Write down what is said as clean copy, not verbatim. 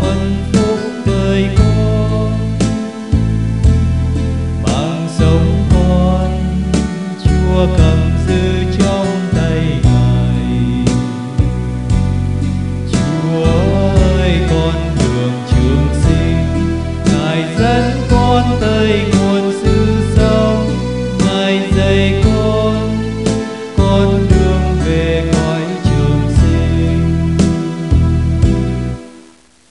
hạnh phúc đời con. Mạng sống con Chúa cầm giữ trong tay Ngài. Chúa ơi, con đường trường sinh, Ngài dẫn con tới nguồn sự sống, Ngài dạy con